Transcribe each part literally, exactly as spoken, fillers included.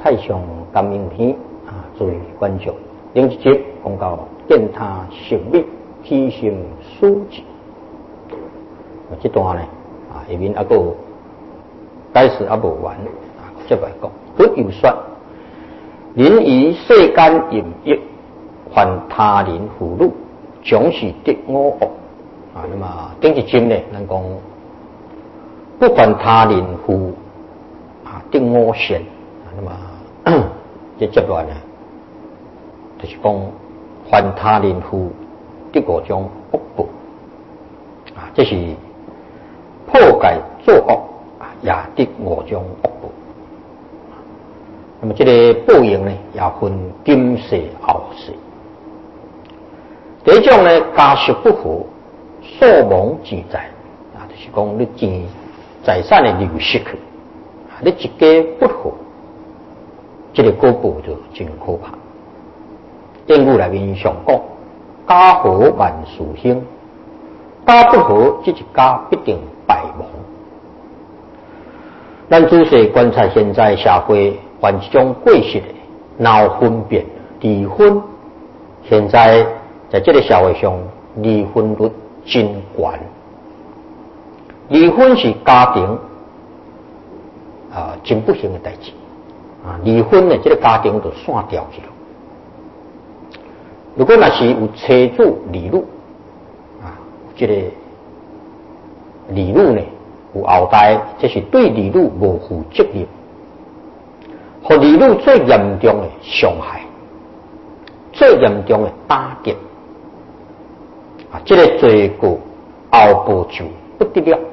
太上感应篇啊，作为观众。另一节讲到见他神秘，起心书籍。这段呢啊，下面还有解释还无完啊，接来讲。本有说，人于世间淫欲，犯他人侮辱，总是得我恶啊。那么顶一节呢，咱讲不犯他人侮啊，得我善啊。那么这接来呢，就是讲犯他人侮得五种恶报啊，这是破戒作恶啊，也得五种恶报。那么这个报应呢，也分今世后世。第一种呢，家室不和，所亡钱财啊，就是讲你钱财产的流失去啊，你一家不和，这个果报就真可怕。典故内面上讲，家和万事兴，家不和，这一家必定败亡。咱仔细观察现在社会，凡这种过失的闹分别、离婚，现在在这个社会上，离婚率真高。离婚是家庭啊真不幸的代志啊，离婚呢，这个家庭就散掉去了。如果那是有妻子离女啊，这个离女呢有后代，这是对离女无负责任，和离女最严重的伤害，最严重的打击啊，这个罪过后报就不得了。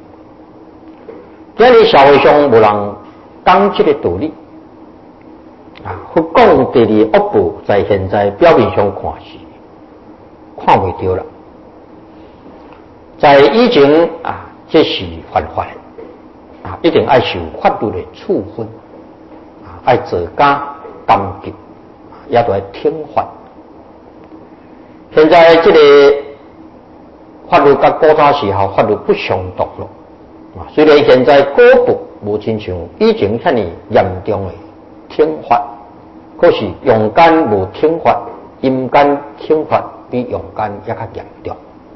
今日社会上无人讲这个道理啊，佛讲第二恶报，在现在表面上看是看袂到了，在以前啊，这是犯法的啊，一定要受法律的处分啊，要坐监监禁，也都要听法。现在这个法律跟古早时候法律不相同了啊，虽然现在果报无亲像以前遐尼严重的听法，可是阳间无听法，阴间听法比阳间也较严重。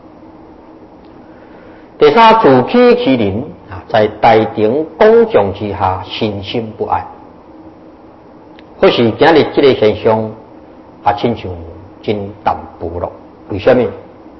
第三，自欺欺人啊，在大庭广众之下身心不安，或是今日这个现象啊，亲像真淡薄了。为什么？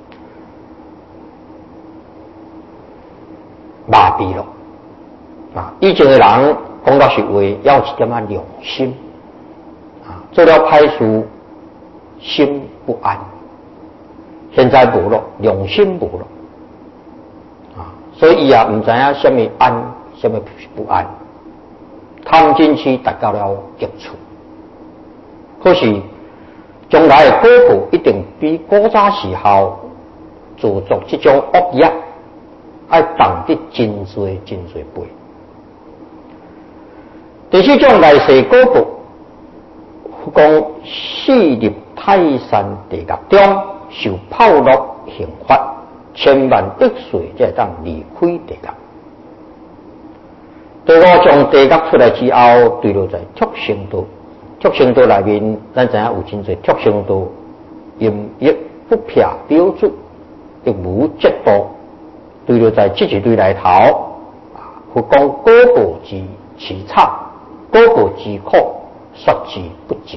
麻痹了啊！以前的人讲到实话，要有一点仔良心啊，做了歹事心不安。现在无了，良心无了啊，所以也唔知影什么安，什么不安，贪嗔痴达到了极处。可是将来的果报一定比古早时候做作这种恶业要重得真多真多倍。第四种来世果报，讲死入泰山地狱中，受炮烙刑罚，千万亿岁才当离开地狱。第五从地狱出来之后，对落在畜生道。畜生道内面，咱知影有真侪畜生道，淫欲不撇标准，亦无嫉妒。对落在这一类内头，啊，佛讲果报之凄惨，果报之苦，说之不尽。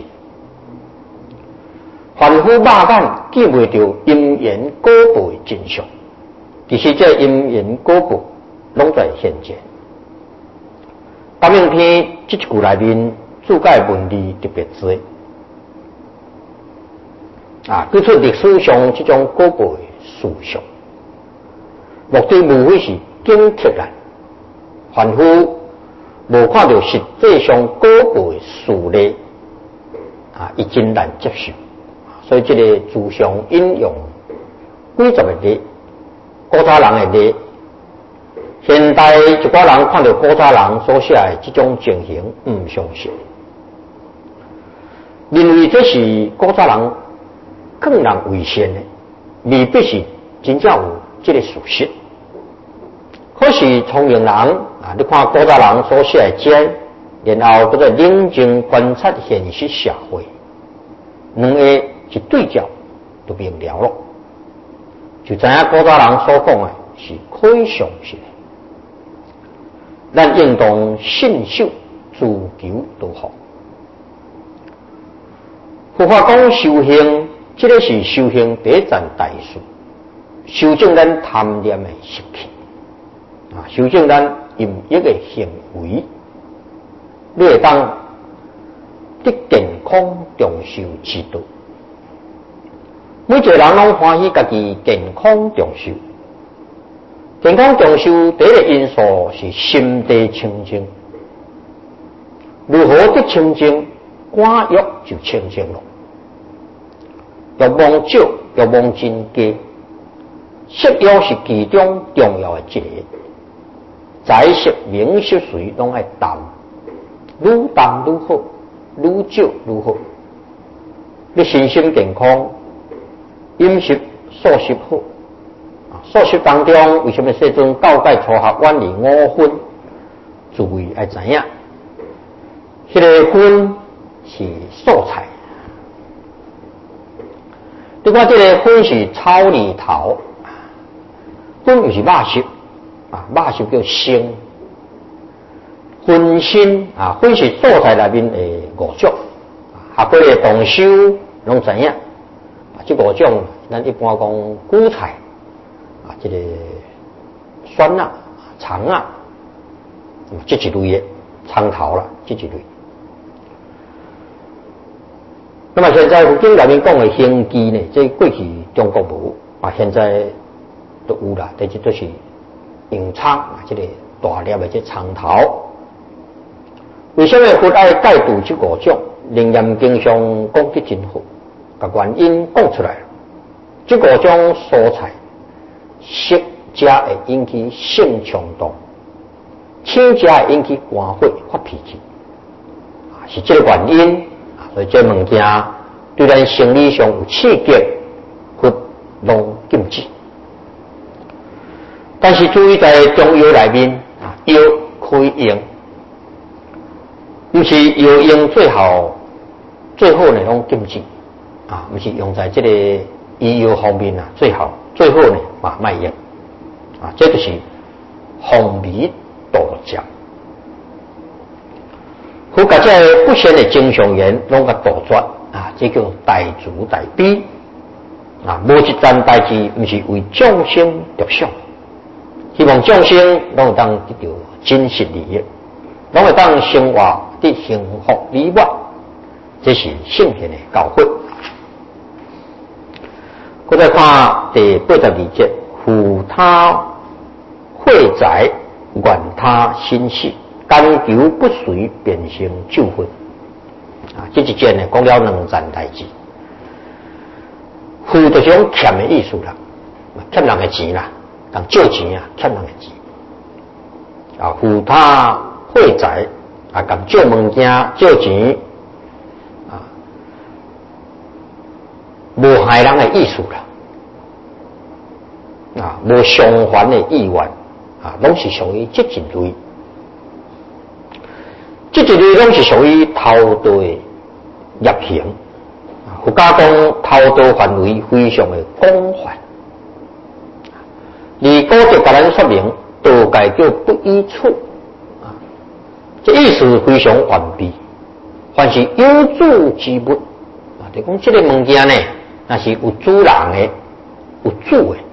凡夫肉眼见袂到因缘果报的真相，其实这因缘果报拢在现前。感应篇这一句内面注解文字特别多啊，举出历史上这种果报的事实，目的无非是警惕人，凡夫无看到实际上果报的事例啊，伊真难接受。所以这个自上引用几十个例，古早人的例，现代一寡人看到古早人所写的这种情形，唔相信，认为这是古早人更人为先的，未必是真正有这个事实。可是聪明人啊，你看古早人所写的这然后搁再冷静观察现实社会，两个一对照就明了咯，就知影古早人所讲的是可以相信的。咱应当信守自求多福。佛法讲修行，这个是修行第一站大事，修正咱贪念的习气，啊，修正咱淫欲的行为，你会当得健康长寿之道。每一个人拢欢喜家己健康长寿。健康长寿第一个因素是心地清净。如何得清净？寡欲就清净了。欲望少，欲望真低。色欲是其中重要的一个。财色名色随拢爱淡，愈淡愈好，愈少愈好。你身心健康，饮食素食好。素食当中，为什么世尊教诫初学远离五荤？诸位要知影，迄、那个荤是素菜。你看这个荤是草泥头，荤就是肉食啊，肉食叫生。荤心啊，荤是素菜内面的五种，下过的动手拢知影。啊，这五种咱一般讲韭菜。啊，这个酸啊、肠啊，这一类的苍头啦，这一类。那么现在佛经内面讲的行基呢，这过去中国无啊，现在都有啦，但是都是用苍啊，这个大粒的这苍头。为什么佛爱戒除这五种？楞严经上讲得真好，把原因讲出来了。这五种蔬菜。色食会引起性冲动，青食会引起肝火发脾气，啊，是这个原因啊。所以这物件对咱生理上有刺激，佛拢禁止。但是注意在中药内面啊，药可以用，不是药用最好，最好呢拢禁止啊，不是用在这个医药方面啊，最好。最后呢，啊，卖用，啊，这就是风靡道教。佛甲这不善的经常言，拢甲杜绝啊，这叫大慈大悲啊，无一件代志不是为众生着想，希望众生拢会当得到真实利益，拢会当生活得幸福美满，这是圣贤的教诲。我再看第八十二节，护他慧宅，愿他心事，甘求不随，变成救魂。啊，这一节呢讲了两件代志。护就是种欠的意思啦，欠人的钱啦，人借钱啊，欠人的钱。啊，护他慧宅啊，共借物件借钱。无害人的意思啦，啊，无相反的意愿啊，拢是属于这一类。这一类拢是属于偷盗的业行啊。佛家讲偷盗范围非常的广泛，而古德甲咱说明，盗戒叫不依处啊，这意思非常完备。凡是有主之物啊，就讲这个物件呢。那是有主人的，有主的。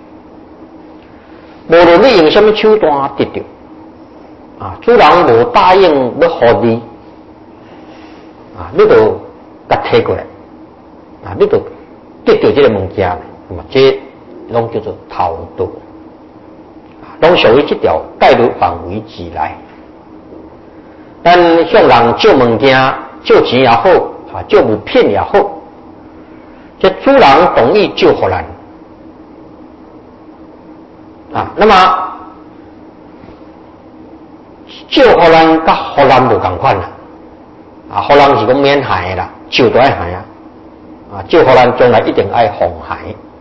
无论你用什么手段得到，啊，主人无答应要互你，啊，你就甲摕过来，啊，你就得到这个物件，那么这拢叫做偷盗，啊，拢属于这条戒律范围之内。咱向人借物件、借钱也好，啊，借物品也好。这主人同意救互咱啊，那么救互咱甲互咱无同款啦，啊，互咱是讲免害的啦，救都爱害啊，啊，救互咱将来一定爱防害。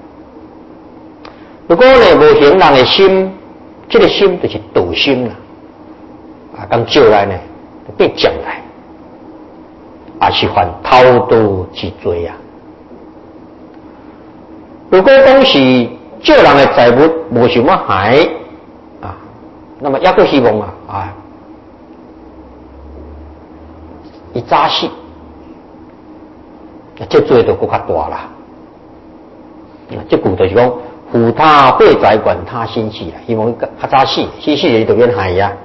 如果呢无行人的心，这个心就是道心啦，啊，咁救来呢变将来，也是犯偷盗之罪啊。如果讲是借人的财物无想要还啊，那么也阁希望啊啊，伊早死，这罪就更较大啦。啊，这句就是讲，负他会财管他心气啦，希望伊较早死，死死就就免害呀。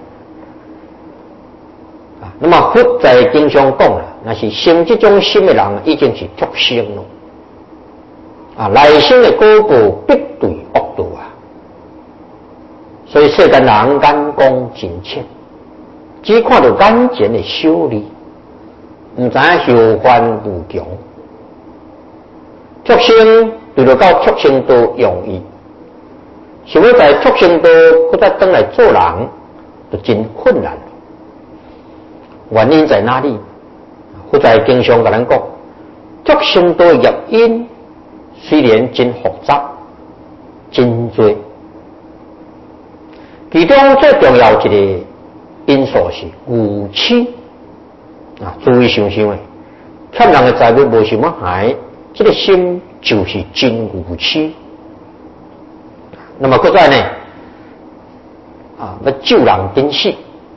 啊，那么佛在经上讲啦，那是生这种心的人已经是畜生咯。啊，来生的果报必对恶道啊！所以世间人眼光真浅，只看到眼前的小利，唔知影后患无穷。畜生除了到畜生道容易，想要在畜生道或再登来做人，就真困难。原因在哪里？佛在经上甲咱讲，畜生道业因。虽然真复杂、真多，其中最重要一个因素是愚痴啊！注意想想诶，欠人的财物无想要还，这个心就是真愚痴。那么搁再呢啊，要救人顶死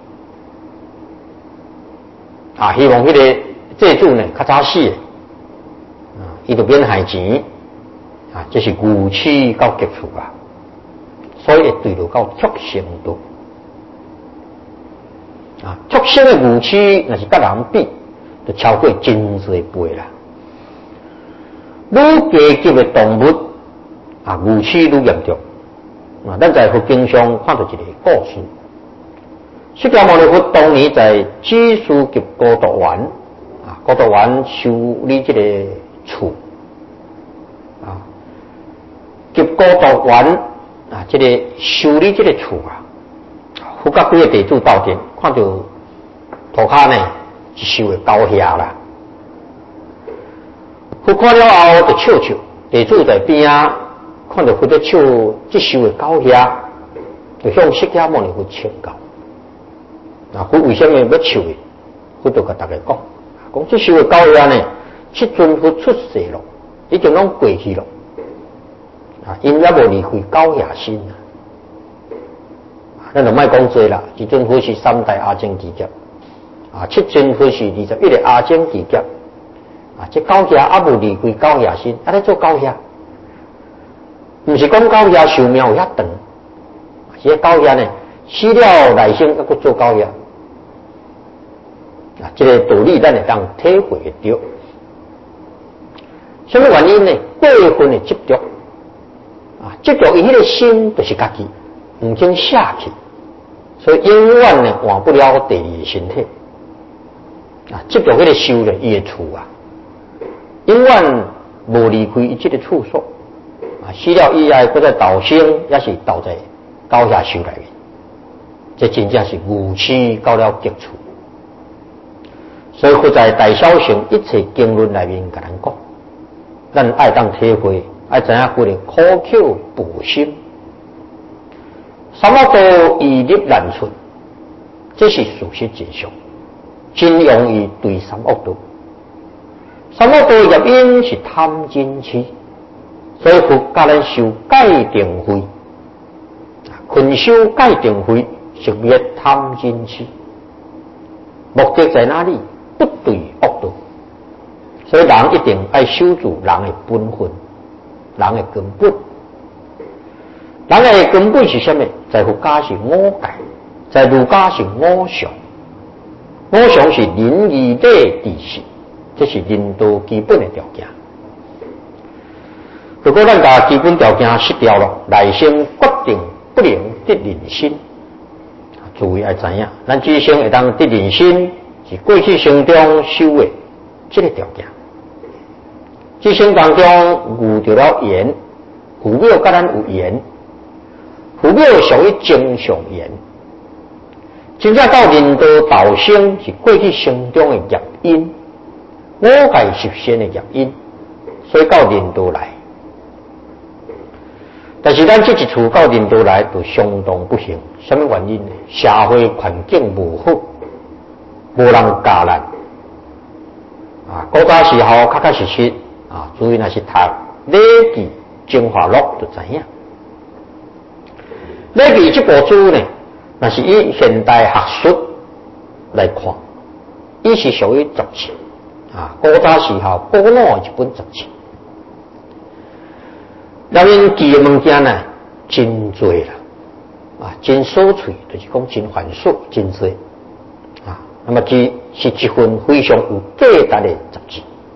啊，希望迄个债主呢较早死诶啊，伊就免害钱。啊，这是愚痴到极处啊，所以会对落到畜生道。啊，畜生的愚痴，那是甲人比，就超过真多倍啦。愈低级的动物，啊，愚痴愈严重。啊，咱在佛经上看到一个故事，释迦牟尼佛当年在祇树及孤独园，啊，孤独园修理这个厝。啊，及孤独园啊，这个修理这个厝啊，佛甲几个地主斗阵，看到涂骹呢一收的高下啦。佛看了后就笑笑，地主在边啊，看到佛在笑这收的高下，就向释迦牟尼佛请教。啊，佛为什么要笑的？佛就甲大家讲，讲这收的高下呢，七尊佛出世咯。已经拢过去了，啊，因也无离开高雅心啊。咱就莫讲多啦，一尊佛是三代阿僧祇劫，啊，七尊佛是二十一个阿僧祇劫，啊，这高雅也无离开高雅心，啊，咧做高雅，唔是讲高雅寿命有遐长，是高雅呢，死了来生还佫做高雅，啊，这个道理咱会当体会得到。什么原因呢？过分的执着啊，执着伊迄个心就是家己，唔肯下去，所以永远呢换不了第二个身体啊。执着迄个修呢，伊的厝啊，永远无离开伊这个处所啊。死了以后，佫在道生，也是倒在高下修内面，这真正是愚痴到了极处。所以佛在大小乘一切经论内面甲咱讲。咱爱当体会，爱知影佢哋苦口婆心，什么都易入难出，这是事实真相。真容易对三恶道，什么都入因是贪嗔痴，所以佛教咱修戒定慧，困修戒定慧，是灭贪嗔痴，目的在哪里？不对恶道。所以人一定要守住人的本分，人的根本。人的根本是什么？在佛家是五戒，在儒家是五常。五常是仁义礼智信，这是人道基本的条件。如果咱把基本条件失掉了，来生决定不能得人心。注意要知影，咱这生会当得人心，是过去生中修的这个条件。这生当中遇到了缘，父母甲咱有缘，父母属于正常缘。真正到人道道生是过去生中的业因，五戒十善的业因，所以到人道来。但是咱这一处到人道来就相当不幸，什么原因呢？社会环境无好， 无人教咱。啊，古早时候确确实实啊，主要若是读《礼记精华录》就知影。《礼记》这部书呢，若是以现代学术来看，伊是属于杂志啊。古早时候古老一本杂志，内面记的物件呢，真多啦，啊，真琐碎，就是讲真繁琐，真多啊。那么这是一份非常有价值的杂志。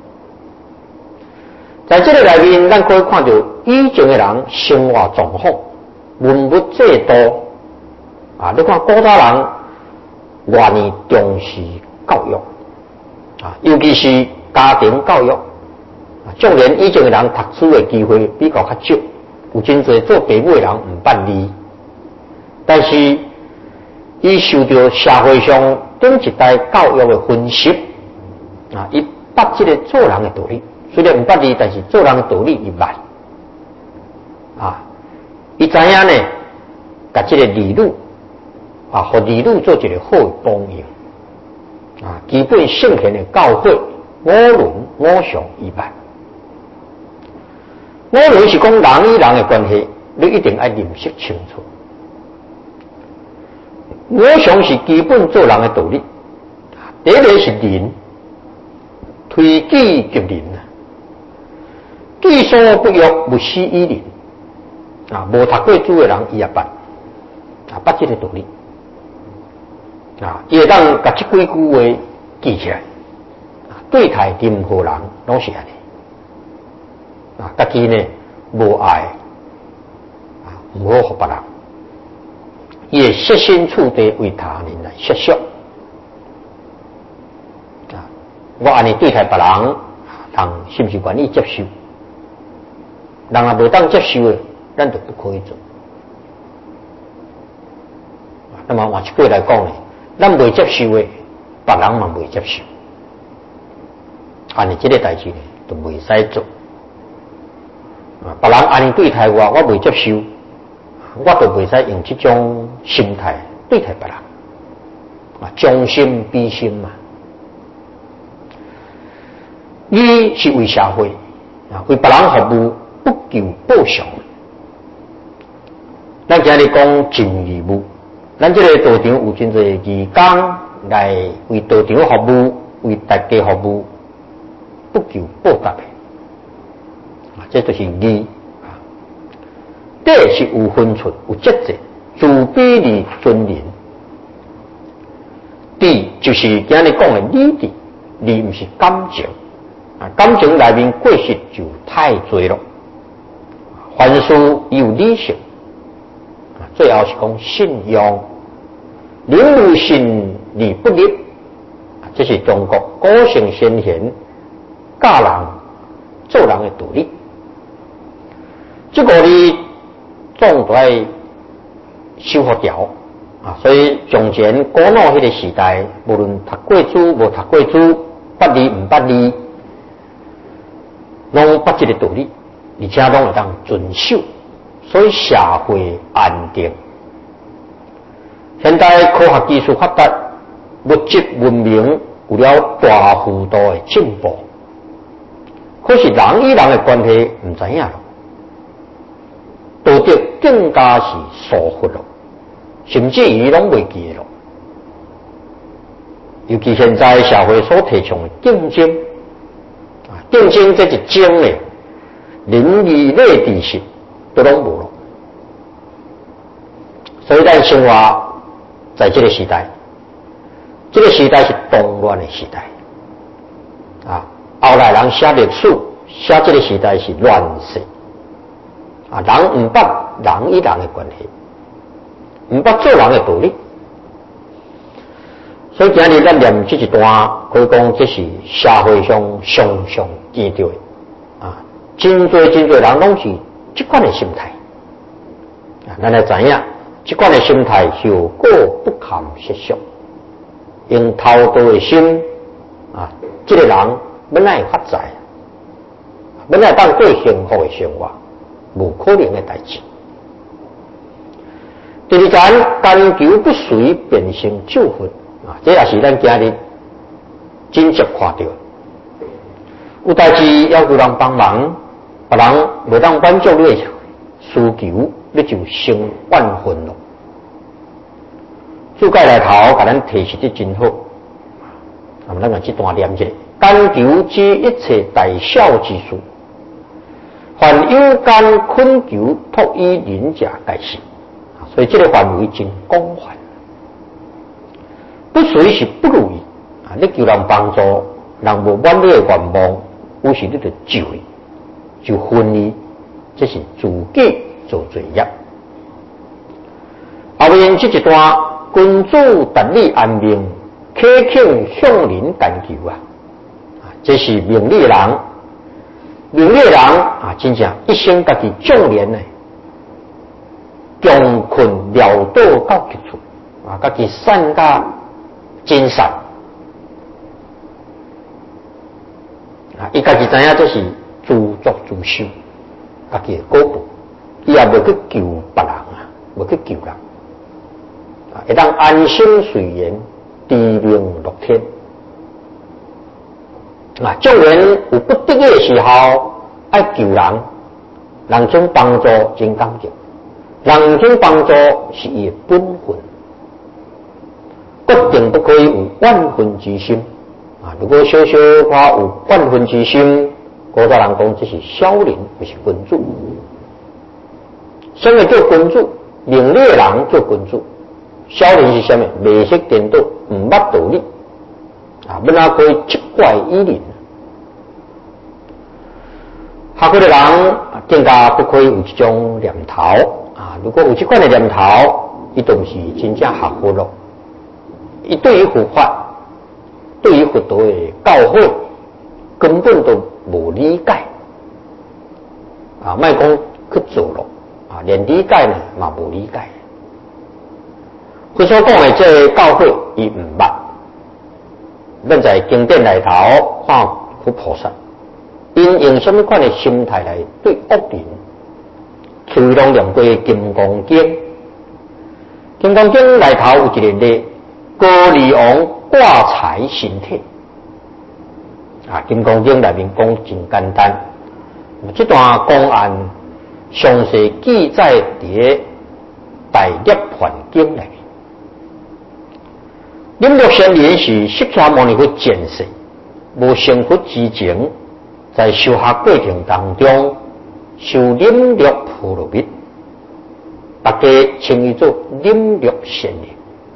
在这个内面，咱可以看到以前的人生活状况、文物制度啊。你看古早人愿意重视教育啊，尤其是家庭教育啊。纵然以前的人读书的机会比较较少，有真侪做父母的人唔捌字，但是伊受到社会上顶一代教育的分析啊，伊捌这个做人的道理。虽然唔捌字，但是做人的道理伊捌啊。伊知影呢，甲这个儿女啊，和儿女做一个好的榜样啊。基本圣贤的教诲，五伦五常伊捌。五伦是讲人与人的关系，你一定要认识清楚。五常是基本做人的道理。第一个是仁，推己及人啊。己所不欲，勿施于人啊。无读过书的人，伊也捌啊，捌这个道理啊。伊会当甲这几句话记起来啊。对待任何人拢是安尼啊。家己呢无爱啊，唔好互别人。伊会设身处地为他人来设想啊。我安尼对待别人，人是不是愿意接受？人若无当接受的，咱就不可以做。那么换一句来讲呢，咱未接受的，别人嘛未接受，安尼这个代志呢，就未使做。啊，别人安尼对待我，我未接受，我就未使用这种心态对待别人。啊，将心比心嘛。你是为社会啊，为别人服务。不求报偿，咱今日讲尽义务，咱这个道场有真侪义工来为道场服务，为大家服务，不求报答的，啊，这就是义啊。德是有分寸、有节制，自卑而尊人。义就是今日讲的理智，义不是感情啊，感情内面过失就太多了。凡事有理性，最后是讲信用，人无信理不立，这是中国古圣先贤教人做人的道理。这个呢，总在修复掉啊。所以从前古老迄个时代，无论读过书无读过书，捌字唔捌字，拢捌这个道理。而且拢会当遵守，所以社会安定。现代科学技术发达，物质文明有了大幅度的进步，可是人与人的关系唔知影了，道德更加是疏忽了，甚至于拢袂记了。尤其现在社会所提倡的竞争，啊，竞争这一争呢。伦理类知识都拢无了，所以咱生活在这个时代，这个时代是动乱的时代啊。后来人写历史，写这个时代是乱世啊。人唔捌人与人的关系，唔捌做人的道理，所以今日咱念这一段，可以讲这是社会上常常见到的。真多真多人拢是这款的心态啊，咱来知影，这款的心态效果不堪设想。用偷盗的心啊，这个人本来发财，本来当过幸福的生活，无可能的代志。第二层，干求不遂变成咒恨啊，这也是咱今日真接看到，有代志要有人帮忙，别人袂当满足你的需求，你就生万分咯。注解来头，甲咱提示得真好。那么咱个这段念一下：干求知一切大小之事，凡有干困求，托依人者解释。所以这个范围真广泛，不随是不如意啊！你求人帮助，人无满你的愿望，有时你就救伊，就分伊，这是自己做罪业。后面这一段，君主达理安命，苛请向人干求啊！啊，这是明理人，明理人啊，真正一生家己种莲呢。穷困潦倒到极处啊！家己善加真善啊！伊家己知影这是自作自受，家己的果报，伊也袂去救别人啊，袂去救人啊！会当安心随缘，低命乐天啊！众人有不得的时候，爱救人，人种帮助真感激。人种帮助是伊的本分，决定不可以有万分之心啊！如果小小话有万分之心，古早人讲这是小人，不是君主。什么叫君主？明理的人做君主，小人是什么？未识颠倒，唔捌道理啊！要哪可以七怪依人？学会的人更加不可以有这种念头。啊！如果有这款的念头，伊都不是真正学佛咯。伊对于佛法，对于佛陀的教诲，根本都无理解。啊，莫讲去做咯，啊，连理解呢嘛无理解。佛所讲的这教诲，伊唔捌。咱在经典内头看佛菩萨，因用什么款的心态来对恶人？随拢念过《金刚经》，《金刚经》内头有一个例，高利王挂财身体。啊，《金刚经》内面讲真简单，这段公案详细记载伫《大涅槃经》内面。忍辱仙人是释迦牟尼佛前世无成佛之前，在修学过程当中。受忍辱波罗蜜，大家称伊做忍辱仙人。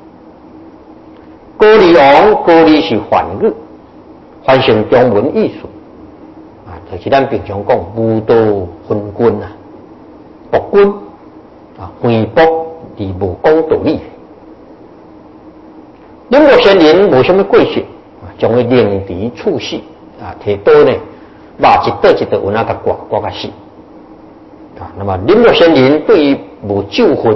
高利王，高利是梵语，翻成中文意思啊，就是咱平常讲武道昏君啊，暴君啊，回暴而无讲道理。忍辱仙人无什么过失啊，将伊凌迟处死啊，摕刀呢，挖一刀一刀，有哪甲刮刮甲死。啊，那么忍辱仙人对于无救分，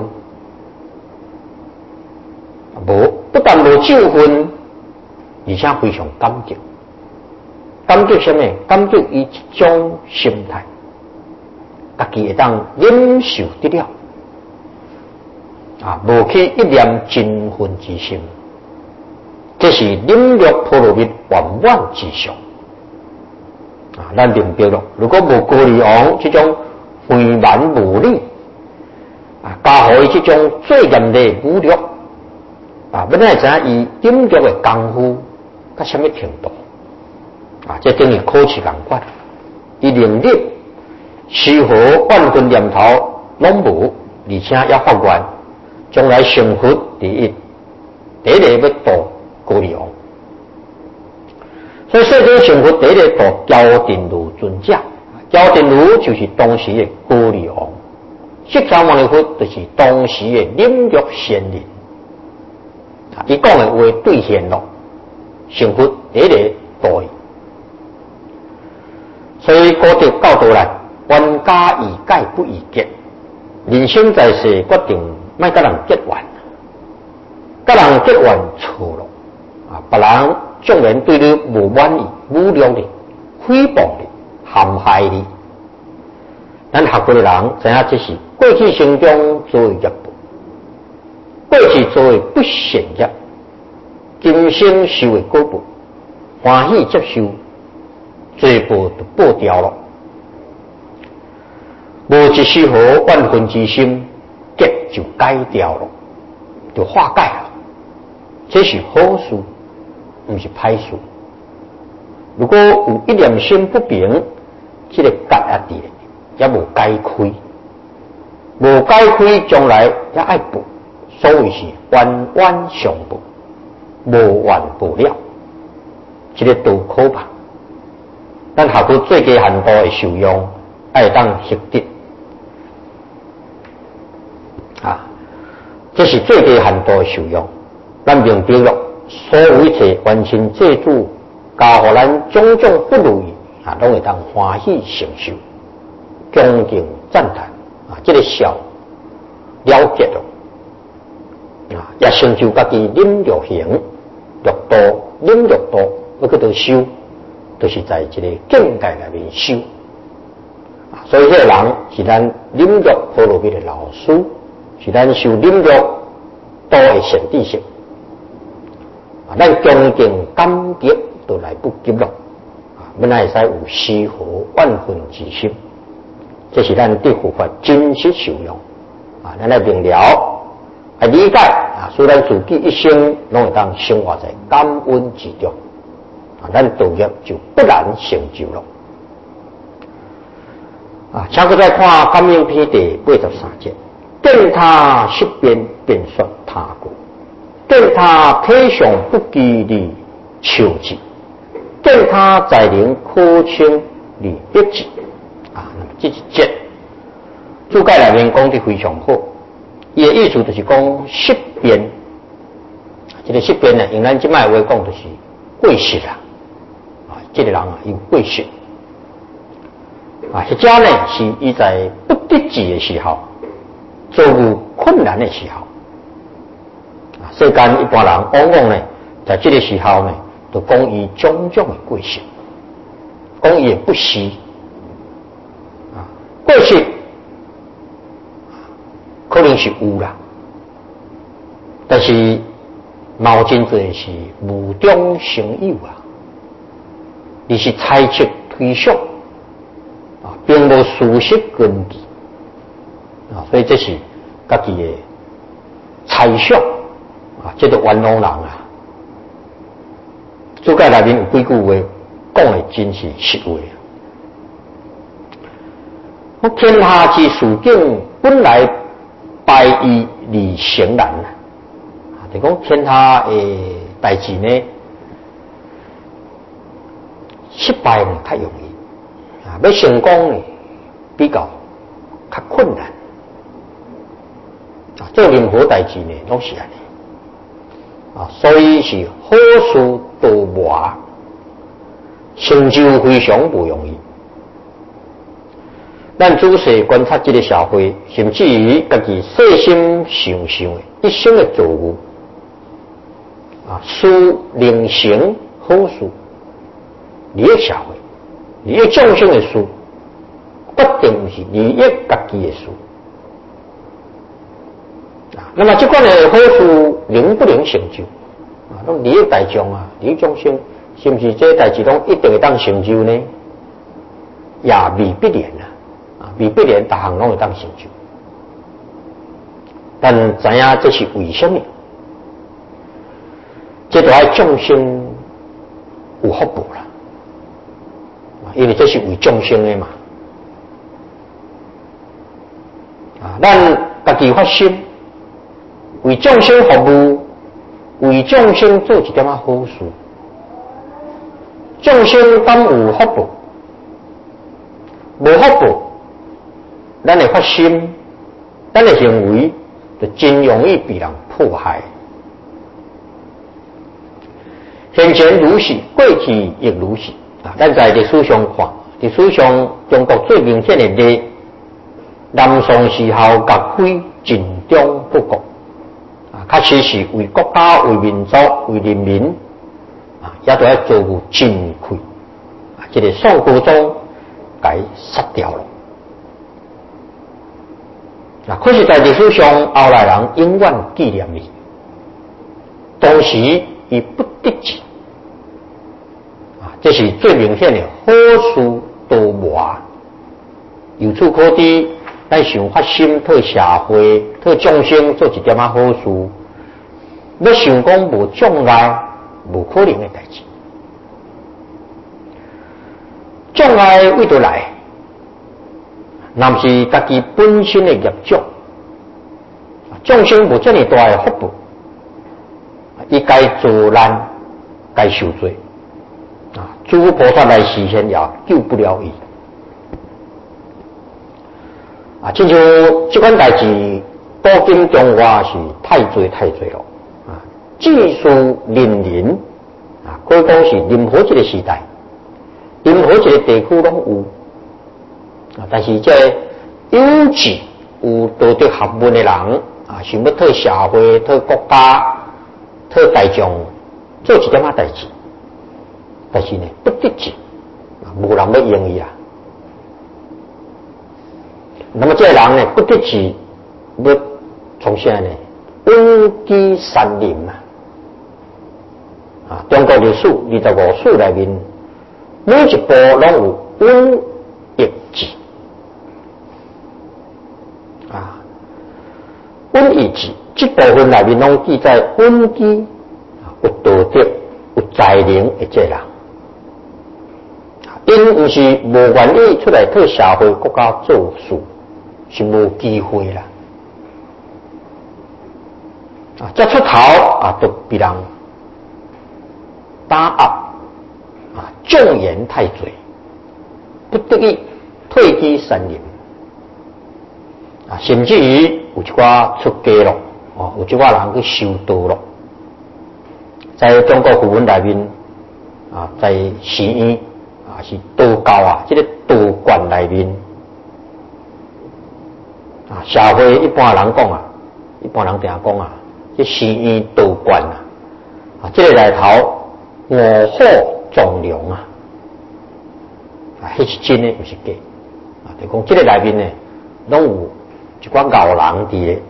无不但无救分，而且非常感激。感激什么？感激伊一种心态，家己会当忍受得了，啊，无去一念真愤之心，这是忍辱波罗蜜圆满之相。啊，咱明白了，如果无高利王这种非蛮无理，啊，加予伊这种最严厉的侮辱，啊，要来知影伊忍辱的功夫到什么程度，啊，这等于考试共款，伊能力丝毫万分念头拢无，而且也发愿将来成佛第一，第一个要度高利王。所以世间成佛第一个度焦定如尊者。焦定如就是当时的高利王，释迦牟尼佛就是当时的忍辱仙人。啊，伊讲的话兑现了，成佛第一个度伊。所以古德教导来，冤家宜解不宜结。人生在世，决定莫甲人结怨，甲人结怨错了啊！别人纵然对你无满意、侮辱你、诽谤你。陷害你，咱学过的人知影这是过去生中做的业报，过去做的不善业，今生受的果报， 欢喜接受，全部都报掉了。无一丝毫万分之心，结就改掉了，就化解了。这是好事，不是歹事。如果有一念心不平，这个结啊伫，也无解开，无解开，将来也爱报，所谓是冤冤相报，无完不了，这个多可怕。咱学过最低限度的受用，爱当获得啊，这是最低限度的受用。咱明白了，所有一切完成这主教予咱种种不如意啊，拢会当欢喜承受，恭敬赞叹啊，这个孝了结了啊，也成就家己忍辱行、欲多、忍辱多，要去到修，就是在这个境界内面修啊。所以这个人是咱忍辱好路边的老师，是咱受忍辱多的善知识啊，咱恭敬感激都来不及了啊，本来会使有丝毫万分之心，这是咱对佛法真实受用啊。咱来明了啊，理解啊，所以咱自己一生拢会当生活在感恩之中啊，咱道业就不难成就了啊。请各位再看《感应篇》第八十三节，见他识边，便说他过。见他体相不羁的求之，见他在灵可清的一致啊。那么这一节注解内面讲得非常好，伊的意思就是讲识边，这个识边呢，用咱即摆话讲就是过失啦啊。这个人啊有过失啊，或者呢是伊在不得志的时候，遭遇困难的时候。世间一般人往往呢，在这个时候呢，就讲伊种种的过失，讲伊的不是啊，过失可能是有啦，但是毛真侪是无中生有啊，你是猜测推想啊，并无事实根据啊，所以这是家己的猜想。啊，这个冤枉人啊！注解内面有几句话讲的真是实话啊！我天下之事境本来败于理成难啊！就讲天下的代志呢，失败呢较容易啊，要成功呢比较较困难啊！做任何代志呢，拢是安尼。啊，所以是好事多磨，成就非常不容易。咱仔细观察这个社会，甚至于家己细心想想的一生的作物，啊，事能成好事，利益社会、利益众生的事，决定是利益家己的事。那么这款的好事能不能成就啊？拢利益大众啊，利益众生，是不是这代志拢一定会当成就呢？也未必然啊，啊，未必然，大项拢会当成就。但知影这是为什么？这就要众生有福报啦，因为这是为众生的嘛。啊，咱家己发心。为众生服务，为众生做一点仔好事，众生敢有福报？无福报，咱的发心，咱的行为就真容易被人迫害。现前如是，过去亦如是啊！咱在历史上看，历史上中国最明显的例，南宋时候岳飞尽忠报国。确实是为国家、为民族、为人民啊，也都要遭遇真亏啊！这个宋高宗给杀掉了。那可是，在历史上，后来人永远纪念伊。当时伊不得志这是最明显的好事多磨。由此可知，咱想发心替社会、替众生做一点仔好事，要想讲无障碍、无可能的代志。障碍为倒来，若是家己本身的业障，众生无这么大的福报，伊该做难，该受罪。啊，诸菩萨来示现也救不了伊。啊，亲像这款代志，古今中外是太多太多了。啊，技术人人啊，可以讲是任何一个时代，任何一个地区拢有。啊，但是这优质有道德学问的人啊，想要替社会、替国家、替大众做一点仔代志。但是呢，不得志，无人要用伊啊。那么这个人呢，不得志，要从啥呢？稳基山林啊！啊，中国历史二十五史内面，每一部拢有稳易志啊。稳易志这部分内面拢记载稳基有道德、有才能的这人。因毋是无愿意出来替社会国家做事，是无机会啦。啊，才出头啊，都被人打压啊，众言太多，不得已退居山林啊，甚至于有一寡出家咯，哦，有一寡人去修道咯，在中国古文内面啊，在寺院。啊，是道教啊，这个道观内面啊，社会一般人讲啊，一般人定讲啊，这寺院道观啊，啊，这个内头卧虎藏龙啊，啊，迄是真的，不是假啊。就讲这个内面呢，拢有一寡牛人伫咧，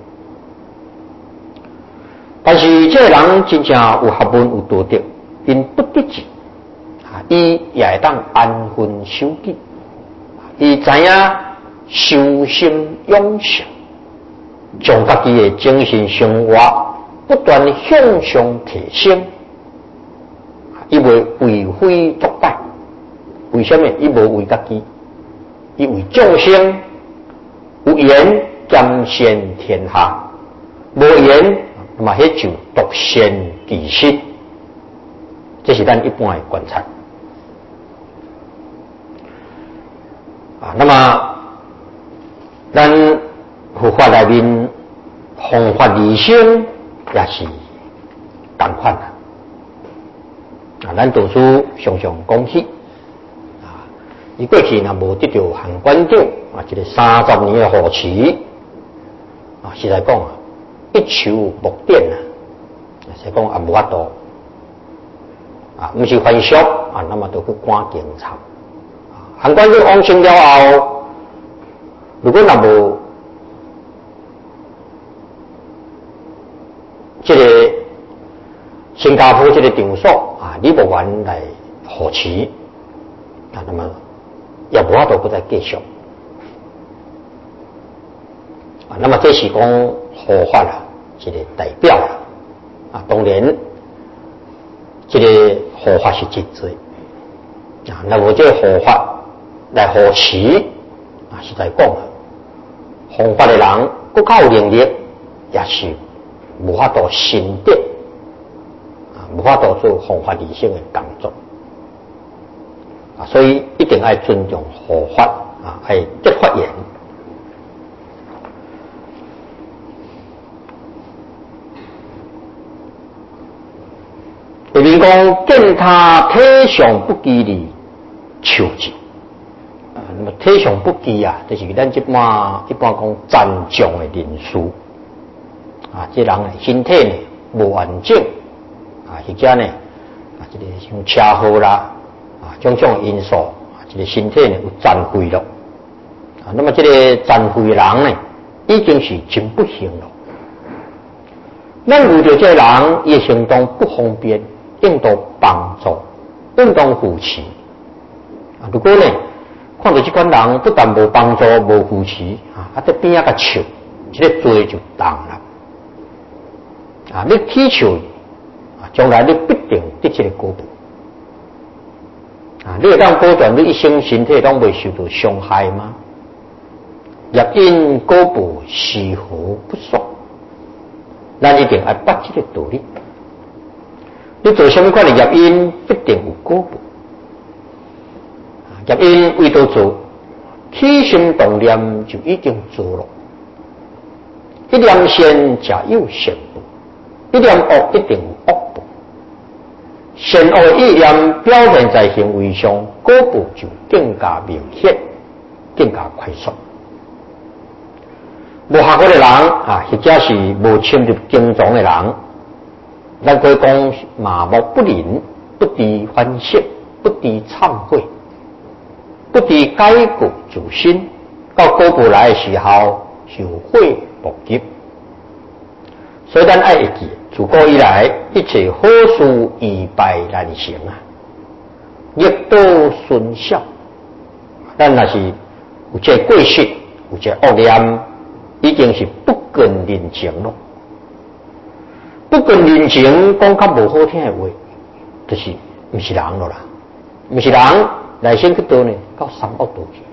但是这个人真正有学问有道德，因不得志。伊也会当安分守己，伊知影修心养性，将家己的精神生活不断向上提升，伊袂为非作歹。为什么？伊无为家己，伊为众生。有言兼先天下，无言那么迄就独善其身。这是咱一般的观察。啊，那么咱佛法内面弘法利生也是同款啊。啊，咱读书常常讲起啊，伊过去若无得到汉馆长啊，一个三十年的护持啊，实在讲啊，一筹莫展啊，实讲也无法度啊，毋是还俗啊，那么就去赶警察。汉馆长往生了后，如果若无这个新加坡这个场所啊，李博元来护持啊，那么也无法度不再继续啊。那么这是讲护法啊，一个代表啊，当然这个护法是真多啊，那么这个护法。来护持啊，实在讲啊，弘法的人佫较有能力，也是无法度行得啊，无法度做弘法利生的工作啊，所以一定要尊重护法啊，要得法言。下面讲见他体相不羁的求之。那么体相不羁啊，就是咱即般一般讲残障的人士啊，这人身体呢无完整啊，或者呢啊，这个像车祸啦啊，种种因素啊，这个身体呢有残废了啊，那么这个残废的人呢，已经是真不行了。咱遇到这个人，伊行动不方便，应当帮助运动扶持啊。如果呢，看到这款人不但无帮助、无扶持啊，啊，在边仔个笑，这个罪就重啦。啊，你踢球啊，将来你必定得这个果报。啊，你会当保证你一生身体拢未受到伤害吗？业因果报是何不爽？咱一定要把这个道理。你做什么款的业因，必定有果报。业因为到做，起心动念就已经做了。一念善才有善报，一念恶一定有恶报。善恶意念表现在行为上，果报就更加明显，更加快速。无学过的人啊，或者是无深入经藏的人，咱可以讲麻木不仁，不知反省，不知忏悔，不知改过自新，到果报来的时候就悔不及。所以咱爱会记，自古以来一切好事宜败难成啊，逆道顺效。咱若是有这过失，有这恶念，已经是不近人情咯。不近人情，讲较无好听的话，就是毋是人咯啦。毋是人，内心去倒呢，到三恶道去。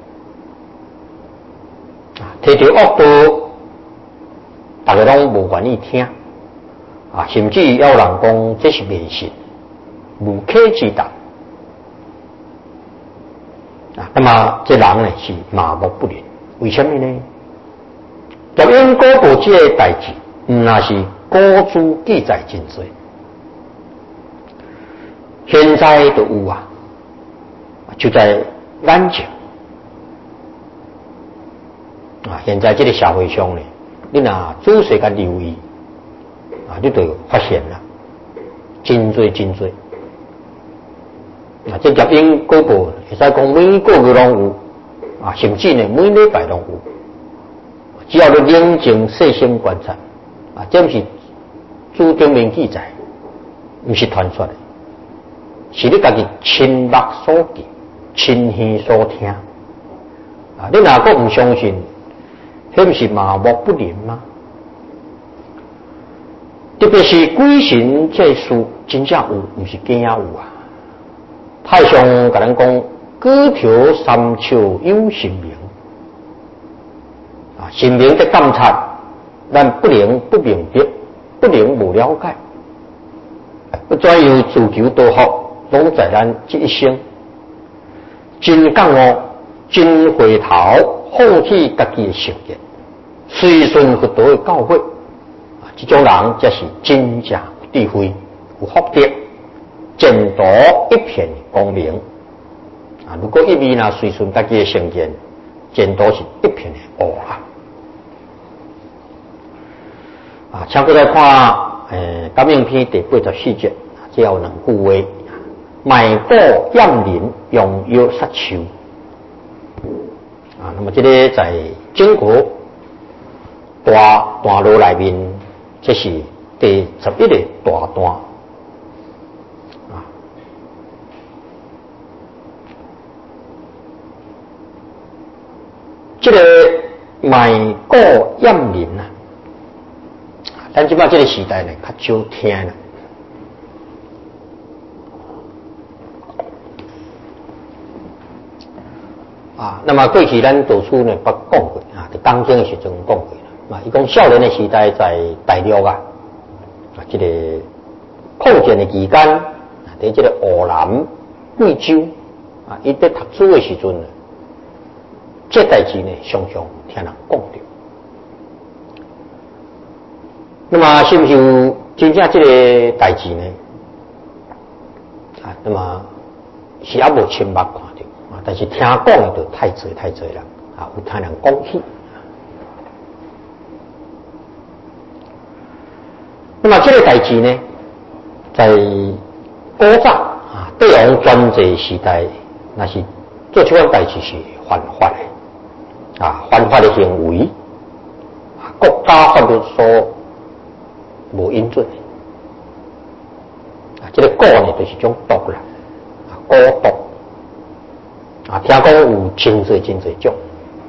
啊，摕着恶道。大家拢无愿意听，啊，甚至有人讲这是迷信、无稽之谈，啊，那么这人呢是麻木不仁，为什么呢？业因果报这个代志，那是古书记载真多，现在都有啊，就在眼前，啊，现在这个社会上呢。你若仔细甲留意，啊，你就发现啦，真多真多。啊，这业因果报，会使讲每个月拢有，啊，甚至呢每礼拜拢有。只要你冷静细心观察，啊，这不是朱经明记载，不是传说的，是你家己亲目所见、亲耳所听。啊，你若个唔相信？这不是麻木不仁吗？特别是鬼神这事，真正有，不是假有啊。太上甲咱讲，各条三秋有神明，啊，神明在监察，咱不能不明白，不能无了解，不怎样自求多福，拢在咱这一生。真觉悟，真回头，放弃家己的成见。随顺佛道的教诲，啊，这种人才是真正有智慧、有福德，前途一片光明。啊，如果一味呢随顺家己的成见，前途是一片的黑暗。啊，请过来看，诶，感应篇第八十四节，只有两句话：卖果验人，用药杀手。啊，那么这个在经国。大段落内面，这是第十一个大段啊。这个卖果验人啊，咱即摆这个时代呢，较少听啦。啊，那么过去咱读书呢，捌讲过啊，伫当经的时阵讲过。啊，伊讲少年的时代在大陆啊，啊，这个抗战的期间，啊，在这个湖南、贵州啊，伊在读书的时阵，这代志呢，常常听人讲着。那么是不是有真正这个代志呢？啊，那么是还无亲目看着啊，但是听讲的就太多太多了啊，有听人讲起。那么这个代志呢，在古早啊，帝王专制时代，那是做这款代志是犯法的啊，犯法的行为啊，国家法律所无允准的啊。这个果呢，就是种毒啦孤独啊，听讲有真侪真侪种。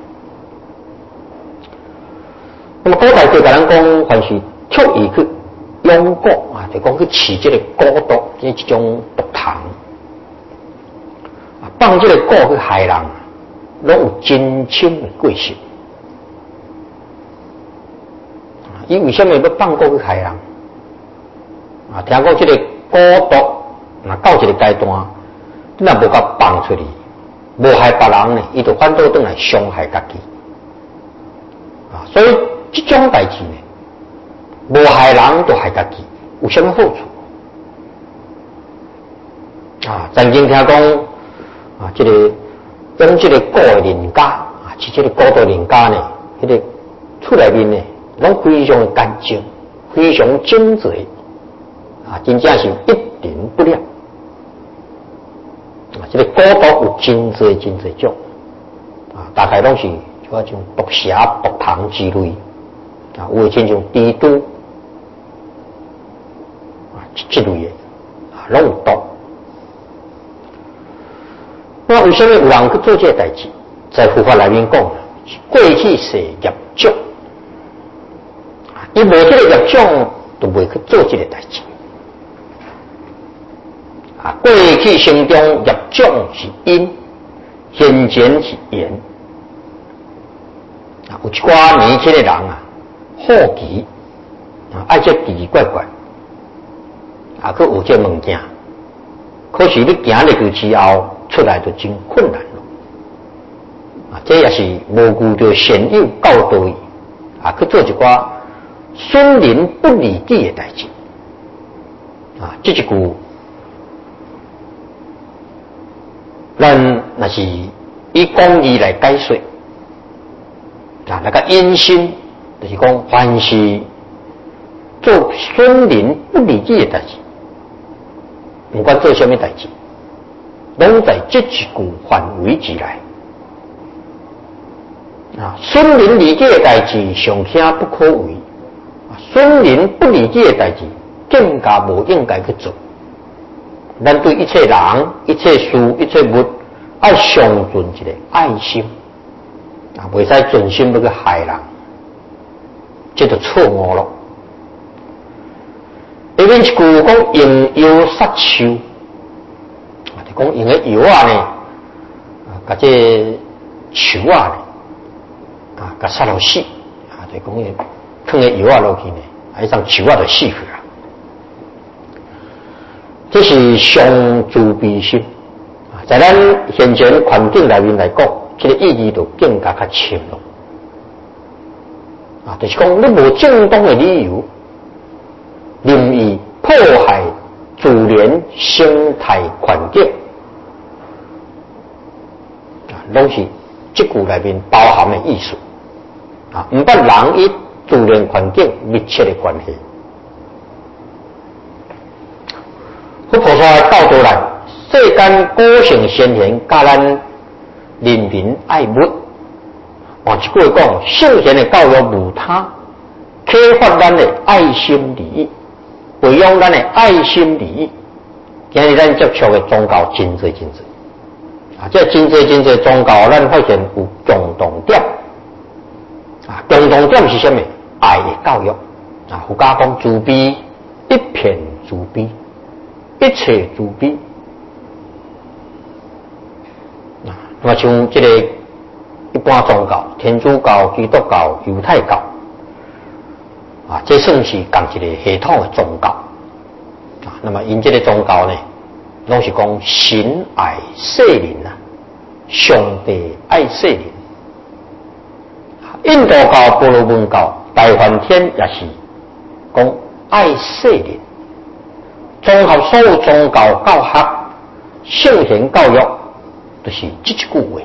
那么古代就甲咱讲，凡是刻意去拥过啊，就讲去饲这个孤独，这一种毒虫啊，放这个蛊去害人，拢有真深的过失。啊，伊为什么要放蛊去害人？啊，听讲这个孤独，若到一个阶段，你若无甲放出去，无害别人呢，伊就反倒转来伤害家己。啊，所以这种代志呢，无害人就害家己，有什么好处？啊，曾经听讲啊，这个用这个蛊的人家啊，是这个孤独人家呢，迄、那个厝内面呢，拢非常的干净，非常整洁，啊，真正是一点不亮。啊，这个孤独有真侪真侪种，啊，大概拢是就像毒蛇、毒虫之类，啊，有诶亲像蜘蛛，啊，这类的，啊，拢有毒。那为什么有人去做这个代志？在佛法内面讲，过去世业种，啊，伊无这个业种，就袂去做这个代志。啊，过去生中业种是因，现前是缘。啊，有一寡年轻的人啊，好奇啊，爱这奇奇怪怪，啊，去有这物件，可是你行入去之后，出来就真困难了。啊，这也是无顾着善友教导伊，啊，去做一寡损人不利己的代志。啊，这一句。咱若是以公义来解说，啊，那个因心就是讲，凡是做损人不利己的代志，不管做什么代志，拢在这一句范围之内。啊，损人利己的代志上轻不可为，啊，损人不利己的代志更加无应该去做。咱对一切人、一切事、一切物，爱上尽一个爱心，啊，袂使存心要去害人，这就错误了。下面一句讲用药杀兽，啊，就讲用个药啊呢，啊，甲这树啊呢，啊，甲杀落死，啊，就讲伊放个药啊落去呢，啊，迄张树啊就死去了。这是上自悲心啊，在咱现前环境内面来讲，这个意义就更加较深了。啊，就是讲你无正当的理由，任意破坏自然生态环境，啊，拢是这句内面包含的意思。啊，唔捌人与自然环境密切的关系。佛菩萨教导咱，世间古圣先贤教咱人民爱物。换一句话讲，圣贤的教育无他，启发咱的爱心利益，培养咱的爱心利益。今日咱接触的宗教真侪真侪，啊，这真侪真侪宗教，咱发现有共同点。啊，共同点是什么？爱的教育。啊，佛家讲慈悲，一片慈悲。一切慈悲啊，那么像这个一般宗教，天主教、基督教、犹太教啊，这算是同一个系统的宗教啊。那么因这个宗教呢，拢是讲神爱世人啊，上帝爱世人。印度教、婆罗门教、大梵天也是讲爱世人。综合所有宗教教学、圣贤教育，就是这一句话。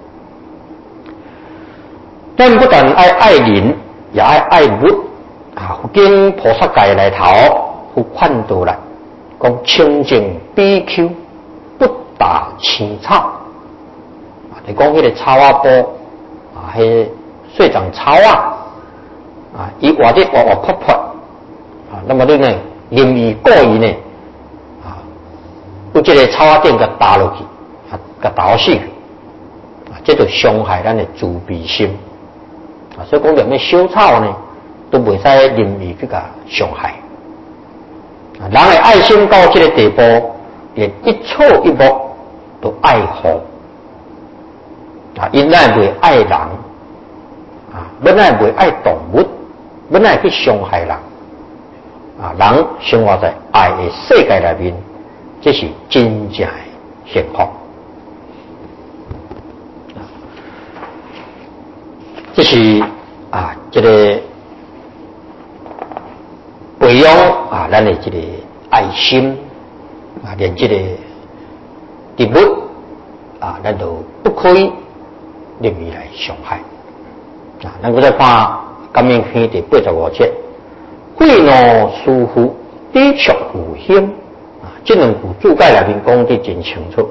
咱不但爱爱人，也爱爱物啊！佛经菩萨戒内头有劝导来，讲清净比丘，不打青草啊！就讲迄个草啊布啊，迄细长草啊啊，伊活得活活泼泼啊，那么你呢？任意故意呢，啊， 有一个草仔顶甲打落去，啊，甲打死去，啊，这就伤害咱的自卑心，啊，所以讲连咩小草呢，都袂使任意去甲伤害。啊，人的爱心到这个地步，连一草一木都爱护，啊，因乃袂爱人，啊，本来袂爱动物，本来去伤害人，啊，人生活在爱的世界内面，这是真正的幸福。这是啊，这个。培养啊，咱的这个爱心啊，连这个植物啊，咱都不可以任意来伤害啊。咱再看《感应篇》第八十五节，贿赂疏忽，低俗无兴啊，这两句注解内面讲得真清楚。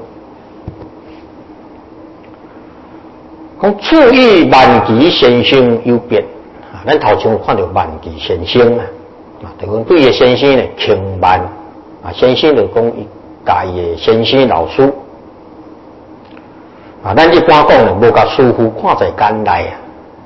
讲处于万极先生有别啊，咱头前有看到万极先生啊。啊，就讲对个先生呢轻慢啊，先生就讲伊家己的先生老师啊，咱一般讲呢，无甲师傅看在眼内啊，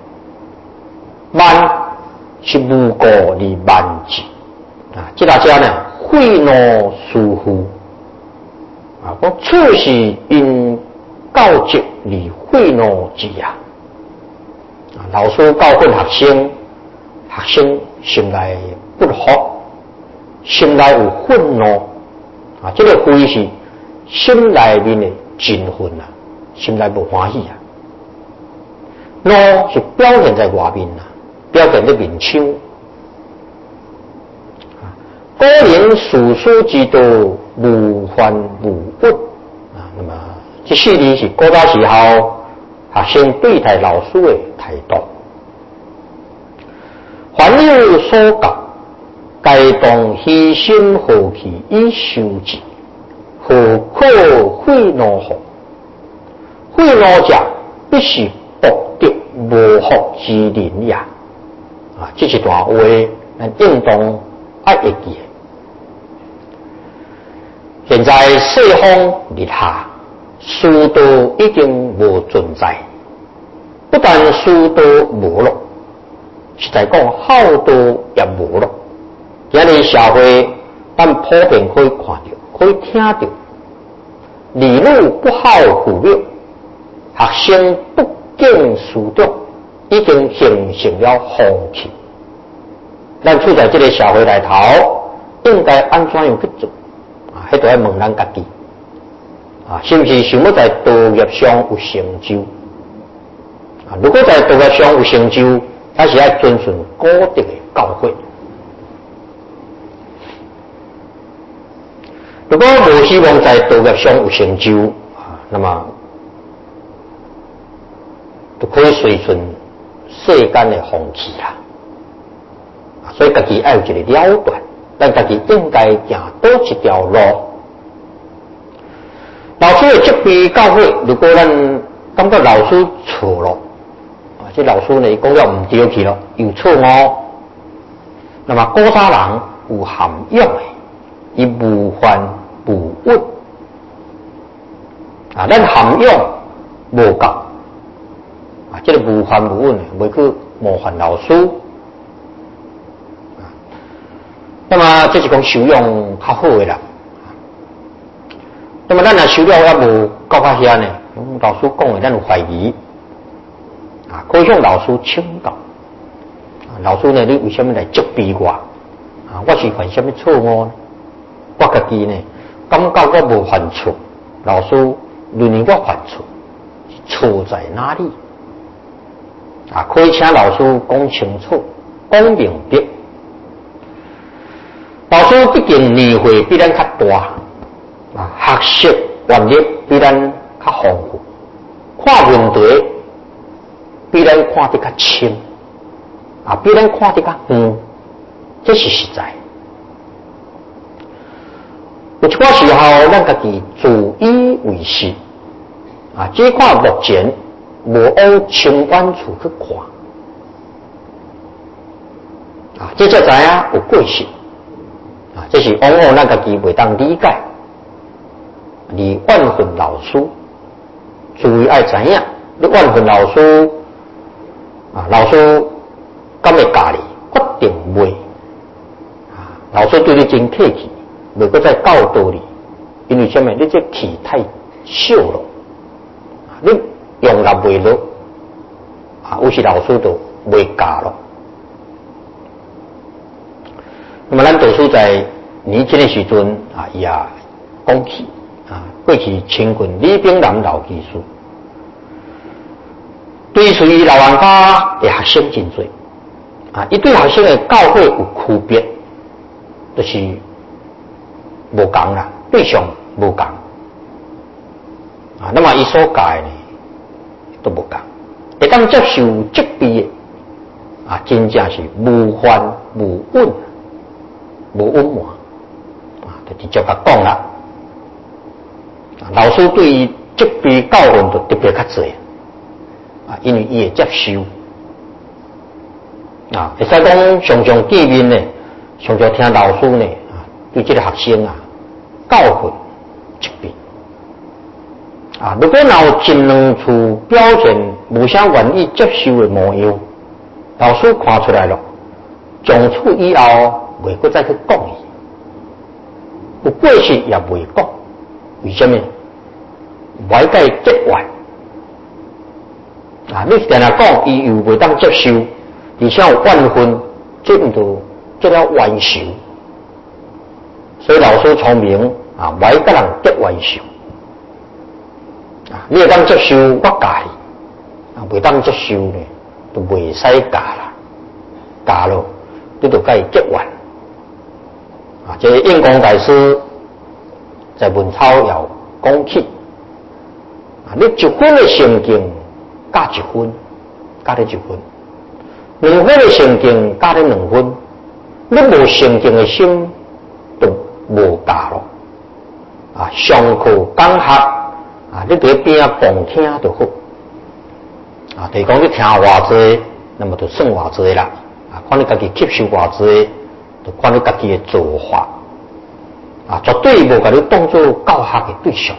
慢是无过而慢之啊，这大家呢贿赂师傅啊，讲处是因教职而贿赂之啊，啊，老师教训学生，学生心内不服，心内有愤怒啊！这个非是心内面的真愤啊，心内不欢喜啊。怒是表现在外面啊，表现在面腔啊。古人书书之道，无烦无问啊。那么这四字是古早时候学生对待老师的态度。凡有所教，该当虚心和气以修之，何可贿赂乎？贿赂者，必是博得无福之人也。啊，这一段话，咱应当爱会记。现在世风日下，师道已经无存在，不但师道无了。实在讲，孝道也无了。今日社会，咱普遍可以看到，可以听到，儿女不孝父母，学生不敬师长，已经形成了风气。咱处在这个社会内头，应该安怎样去做？啊，迄都要问咱家己。啊，是不是想要在道业上有成就？啊，如果在道业上有成就，还是要遵循古德的教诲。如果无希望在道业上有成就啊，那么就可以随顺世间的风气啦。啊，所以家己要有一个了断，咱家己应该行倒一条路。老师的责备教诲，如果咱感觉老师错了。这老师呢讲了唔对去咯，有错误。那么古早人有涵养的，伊无烦无问啊，咱涵养无够啊，这个无烦无问的，袂去冒犯老师啊。那么这是讲修养较好的啦。那么咱若修了也无到较遐呢，老师讲的咱有怀疑。啊，可以向老师请教。啊，老师呢，你为什么来责备我？啊，我是犯什么错误呢？我家己呢，感觉我无犯错，老师认为我犯错，错在哪里？啊，可以请老师讲清楚，讲明白。老师毕竟年岁比咱较大，啊，学识阅历比咱较丰富，看问题。比咱看得较清，啊，比咱看得较远，这是实在。有一寡时候，咱家己自以为是，啊，只看目前，无往深远处去看，啊，这才知影有过失，啊，这是往往咱家己袂当理解， 而万分老师，注意爱知影，你万分老师啊，老师敢会教你，决定袂啊，老师对你真客气，袂搁再教导你，因为什么？你这气太小了，你用力袂落啊，有时老师就袂教了。那么咱读书在年轻的时阵啊，也讲起啊，过去清军李炳南老技术，对于老人家的学生真多啊，伊对学生的教诲有区别，就是无同啦，对象无同啊。那么伊所教的呢，都无同，会当接受责备的啊，真正是无烦无稳。无温和啊，就直接甲讲啦。老师对于这边教训就特别较侪啊，因为伊会接受啊，会使讲常常见面呢，常常听老师呢啊，对这个学生啊教训这边啊，如果若有一两处表现无啥愿意接受的模样，老师看出来了，从此以后。袂搁再去讲伊，有过去也袂讲，为什么？袂甲伊结怨啊！你定来讲，伊又袂当接受，而且有怨恨，这毋就叫了冤仇。所以老师聪明啊，袂甲人结冤仇啊！你会当接受我教你，啊，袂当接受呢，就袂使教啦，教咯，你就甲伊结怨。啊，这个印光大师在文钞要讲起啊，你一分的成经加一分，加你一分；两分的成经加你两分。你无成经的心就无教咯。啊，上课讲学啊，你伫边啊旁听就好。啊，就是讲你听偌济，那么就算偌济啦。啊，看你家己吸收偌济。就看你家己的做法啊，绝对无甲你当作教学的对象。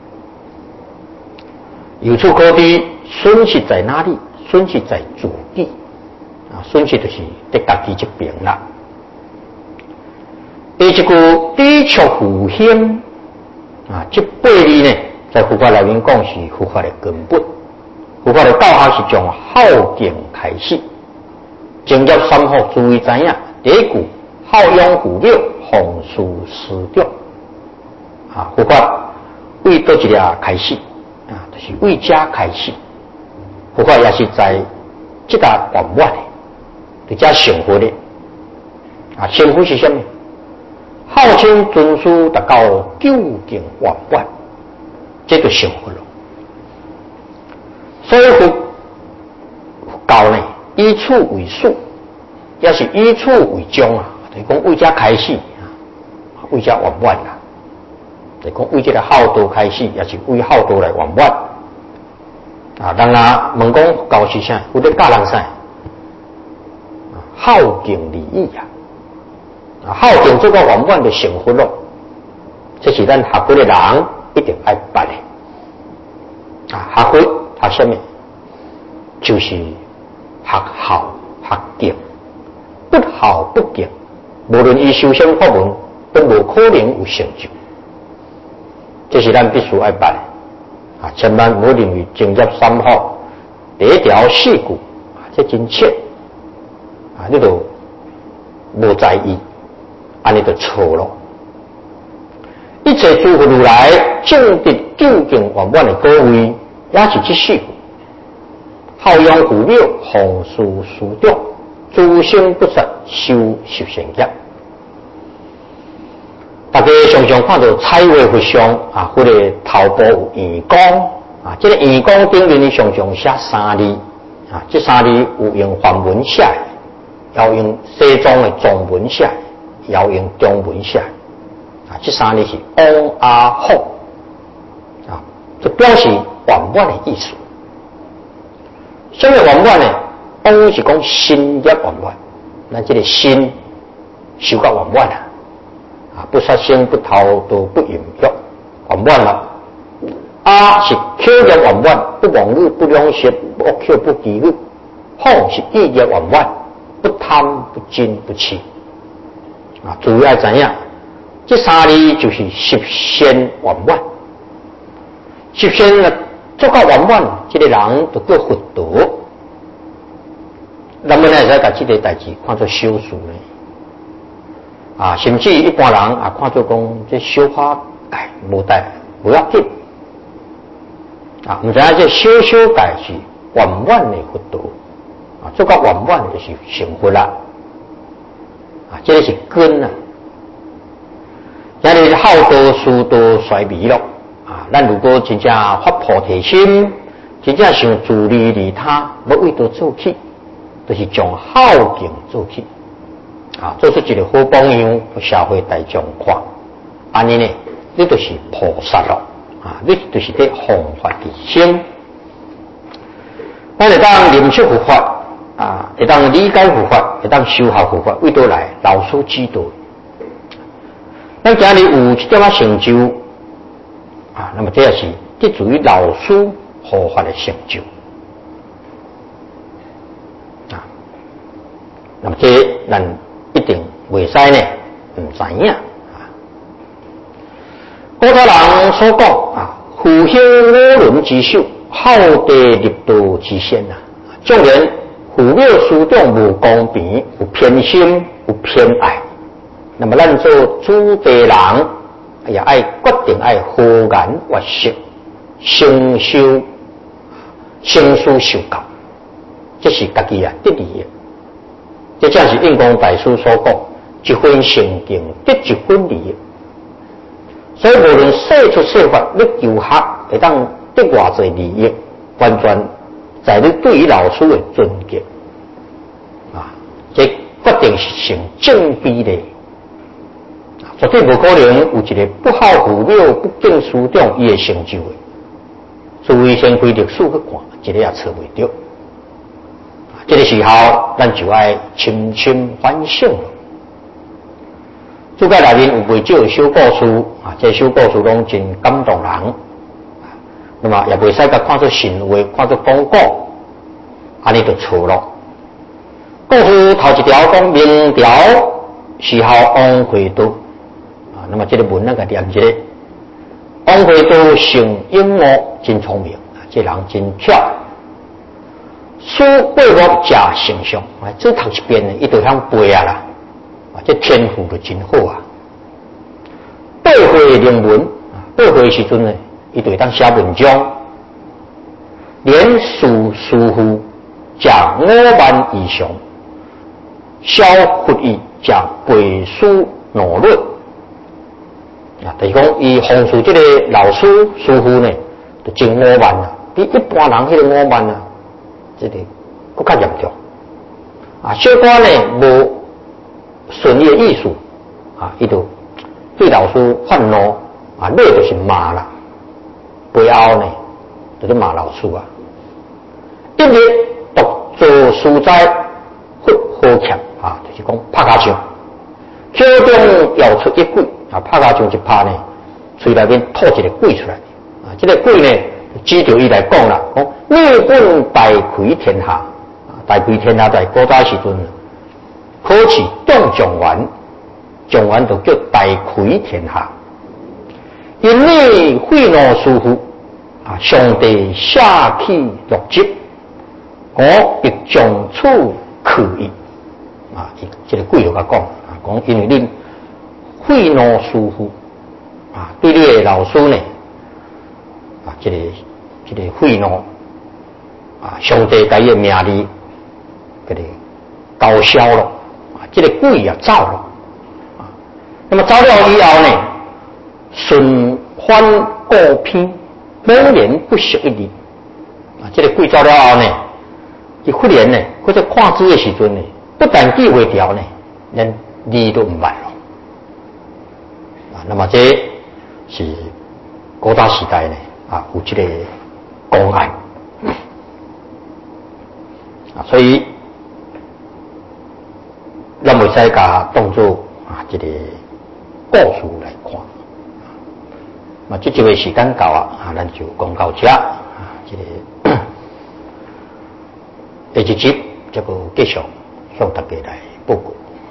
由此可知，损失在哪里？损失在自己啊，损失就是在家己这边啦。第一句低触浮险啊，这八字呢，在佛法内面讲是佛法的根本。佛法的教学是从好境开始，正业三福注意知影。第一句。好养虎庙，弘殊师长啊！佛法为倒一个开始啊，就是为家开始。佛法也是在这个圆满的，对家成佛的啊。成佛是什么？好清尊师达到究竟圆满，这就成佛了。所以佛教呢，以处为术，也是以处为宗啊。就是讲为这开始啊，为这圆满啦。就是讲为这个好道开始，也是为好道来圆满。啊，人啊问讲教是啥？有咧教人啥？好敬礼义啊！啊，好敬这个圆满就成佛咯。这是咱学佛的人一定爱办的。啊，学佛学什么？就是学好学敬，不好不敬。无论伊修仙法门，都无可能有成就。这是咱必须爱办的啊！千万唔好认为正业三福第一条四句啊，这真切啊，你都无在意，安尼就错了。一切诸佛如来正得究竟圆满的果位，也是这四句：好养虎庙，弘殊师长。诸生不杀，修十善业。大家常常看到彩绘佛像啊，或者头部有圆光啊，这个圆光顶面呢常常写三字啊，这三字有用梵文写，也用西藏的中文写，也用中文写啊，这三字是嗡阿吽啊，这表示圆满的意思。什么圆满呢？嗡是讲心业圆满，咱这个心修到圆满啊，啊，不杀生不偷盗不淫欲， 圆满啦。阿是口业圆满，不妄语不两舌不恶口不绮语。放是意业圆满，不贪不矜不欺。啊，主要怎样？这三字就是十善圆满。十善啊，做到圆满，这个人就叫佛道。那么呢，再把这个代志看作修术呢？啊，甚至一般人啊，看作讲这修法，哎，无代不要紧。啊，唔知影这修修改是圆满的佛道。啊，做到圆满就是成佛啦。啊，这个是根啊。咱哋好道、疏道、衰微咯。啊，咱如果真正发菩提心，真正想自利利他，要为道做起，就是从好境做起。啊，做出一个好榜样，给社会大众看。安尼呢，你就是菩萨咯。啊，你就是在弘法提升。咱会当认识佛法。啊，会当理解佛法，会当修学佛法，为倒来老师指导。咱今日有这点啊成就，啊，那么这也是得助于老师佛法的成就。啊，那么这咱一定袂使呢，唔知影啊。古早人所讲啊，复兴五伦之首，好地立道之先呐，纵然父母师长无公平，有偏心，有偏爱。那么，咱做主地人，也爱决定爱和颜悦色，承受、承事受教，这是家己啊得利的。这正是印光大师所讲：一分诚敬得一分利。所以，无论说出说法，你求学会当得偌济利益，完全在你对于老师的尊敬啊，这决定是成正比的，绝对无可能有一个不好父母、不敬师长伊的成就的。除非先开历史去看，一个也找袂到。这个时候，咱就要深深反省了。注解内面有不少小故事啊，这小故事拢真感动人。那么也袂使甲看作神话，看作广告，安尼就错咯。故事头一条讲明朝时候王会都啊，那么这个文那个念一个，王会都性英武，真聪明啊，这人真巧。书背我食成上，啊，只读一遍呢，伊就晓背啊啦，啊，这天赋就真好啊。八岁论文啊，八岁时阵呢。伊就会当写文章，连书师傅讲五万以上，小佛义讲背书努力啊，就是讲伊弘述这个老师师傅呢，就真五万啊，比一般人迄个五万啊，这个更较严重啊。小可呢无顺伊的意思啊，伊就对老师愤怒啊，那就是骂啦。背后呢，就是骂老师啊！一日独做书斋，佛好强啊，就是讲拍家枪，手中摇出一鬼啊，拍家枪一拍呢，嘴内面吐一个鬼出来啊！这个鬼呢，指着伊来讲啦，讲日本大开天下啊，大开天下在古早时阵，考试中状元，状元就叫大开天下。因你贿赂师傅啊，上帝下起律则，我亦将此可以啊！这个贵有甲讲啊，讲因为你贿赂师傅啊，对你的老师呢啊，这个这个贿赂啊，上帝甲伊的名利给你高消了啊，这个贵也走了啊。那么走了以后呢？顺翻过偏，猛然不惜一力啊！这个鬼走了后呢，伊忽然呢，或者看书的时阵呢，不但记袂牢呢，连字都唔捌咯啊！那么这是古早时代呢啊，有这个公案啊，所以咱袂使甲当作啊这个故事来看。 嘛，这集的时间到啊，啊，咱就讲到这啊，这个下一集这个继续向大家来报告。